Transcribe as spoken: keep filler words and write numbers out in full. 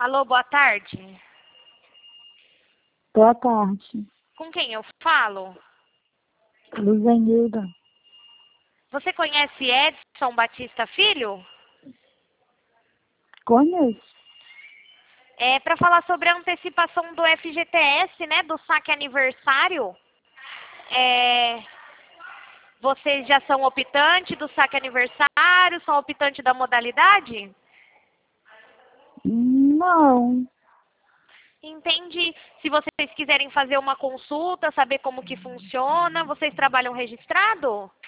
Alô, boa tarde. Boa tarde. Com quem eu falo? Luzenilda. Você conhece Edson Batista Filho? Conheço. É para falar sobre a antecipação do F G T S, né, do saque aniversário. É, vocês já são optante do saque aniversário, são optante da modalidade? Não. Entendi. Se vocês quiserem fazer uma consulta, saber como que funciona, vocês trabalham registrado?